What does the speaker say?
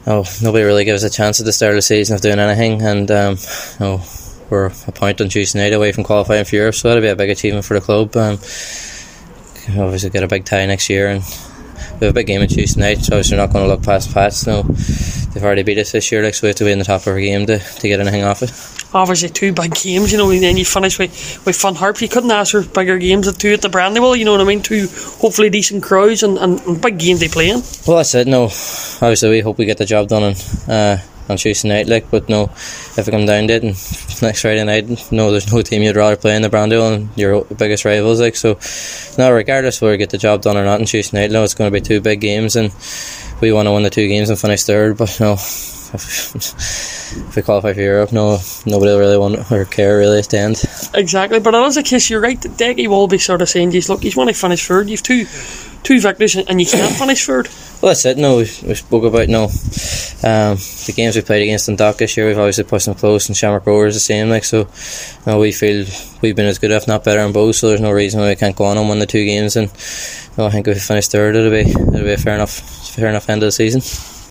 nobody really gives us a chance at the start of the season of doing anything, and we're a point on Tuesday night away from qualifying for Europe, so that'll be a big achievement for the club. Obviously get a big tie next year, and we have a big game on Tuesday night, so obviously we're not going to look past Pats. They've already beat us this year, so we have to be in the top of our game to get anything off it. Obviously 2 big games, and then you finish with Fun Harp. You couldn't ask for bigger games at 2 at the Brandywell, you know what I mean? 2 hopefully decent crowds and big games they play in. Well, that's it. Obviously we hope we get the job done on Tuesday night, but if it come down to it, and next Friday night, there's no team you'd rather play in the Brandywell and your biggest rivals, regardless whether we get the job done or not on Tuesday night, it's going to be 2 big games, and we want to win the 2 games and finish third. But if we qualify for Europe, nobody will really want or care really at the end. Exactly, but it is a case, you're right, Decky will be sort of saying, look, you want to finish third, you've two victories and you can't finish third. Well, that's it. We spoke about the games we played against Dundalk this year. We've obviously pushed them close, and Shamrock Rovers the same. We feel we've been as good, if not better, in both. So there's no reason why we can't go on and win the 2 games. And I think if we finish third, it'll be a fair enough end of the season.